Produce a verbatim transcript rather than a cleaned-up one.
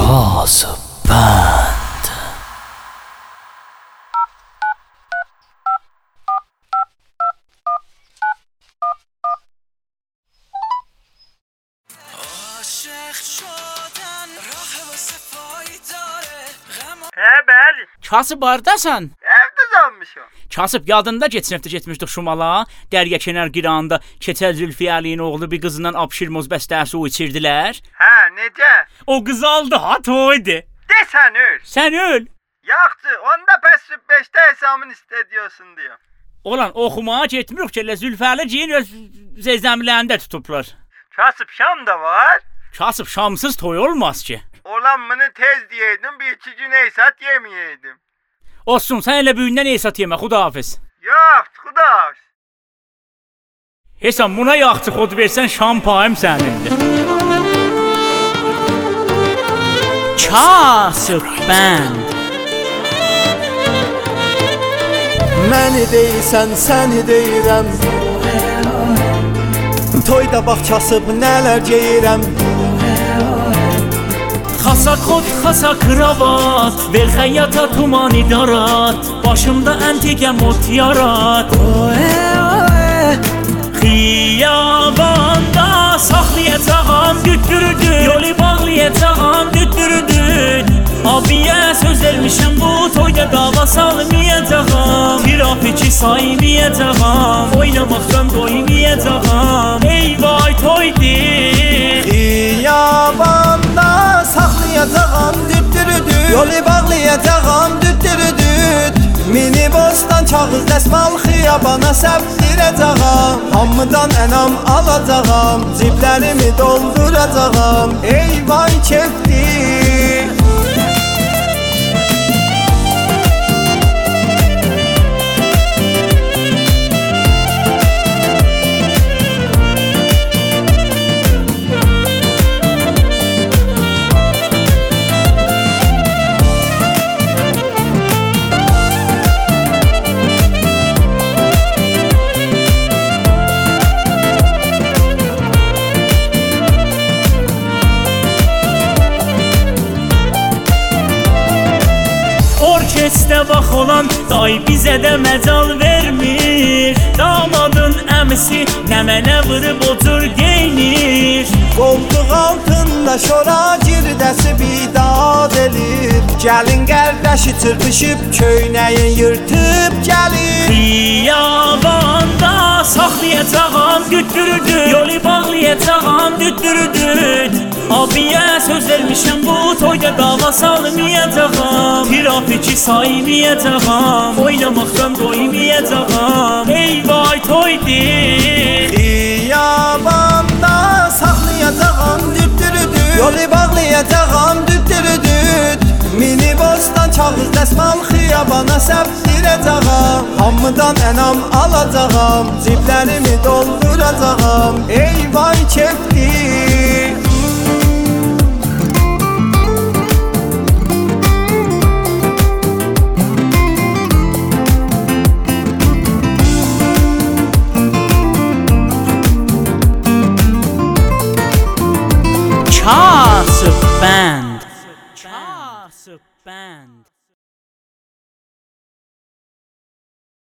Casaband. Hə, bəli. Kasıb hardasan? Evdə qalmışam. Kasıb yadında geçən həftə getmişdik Şumala, Dərya kənar qirağında Keçəl Zülfi Əlinin oğlu bir qızından abşirmoz bəstəsi o içirdilər. Hə, necə? O qız aldı, ha toydu. Desən öl. Sən öl. Yaxşı, onda pəs beşdə hesabını istədiyorsun diyor. Olan oxumağa getmirik ki, Zülfəli giyin öz zəzəmlərində tutublar. Kasıb şam da var. Kasıb şamsız toy olmaz ki. Olan bunu tez diyeydim, bir iki gün eysat yemeyeydim. Olsun, sən elə büyündən eysat yemə, xudahafiz. Yox, xudahafiz. Hesan, buna yaxçı xod versən şam payım sənindir. Casaband. Məni deysən, səni deyirəm. Toyda bax kasıb nələr geyirəm. Xasa kod, xasa kravat, vel xəyyata tumani darat, başımda əntiqə mot yarat. Xiyabanda saxlayacağam düttürüdü, yolu bağlayacağam düttürüdü. Abiyə söz vermişəm bu toyda dava salmayacağam, trafiki saymayacağam, oynamaqdan doymayacağam. Ey vay toydi. Xiyabanda saxlayacağam düttürüdü, yolu bağlayacağam düttürüdü. Mini bostan kağız dəsmal xiyabana səpdirəcağam, hamıdan ənam alacağam, ciblərimi dolduracağam. Ey vay kefdi. Orkestre bax olan day bizə də məcal vermir. Damadın əmisi nəmənə vırıb otur geynir. Qoltuq altında şora girdəsi bidad elir. Gəlin qardaşı çırpışıb köynəyin yırtıb gəlir. Xiyabanda saxlayacağam düttürüdü, yolu bağlayacağam düttürüdü. Abiyə söz vermişəm bu toyda dava salmayacağam, trafiki saymayacağam, oynamaqdan doymayacağam. Ey vay toydi. Xiyabanda saxlayacağam düttürüdü, yolu bağlayacağam düttürüdü. Mini bostan kağız dəsmal xiyabana səpdirəcağam, hamıdan ənam alacağam, ciblərimi dolduracağam. Ey vay kefdi.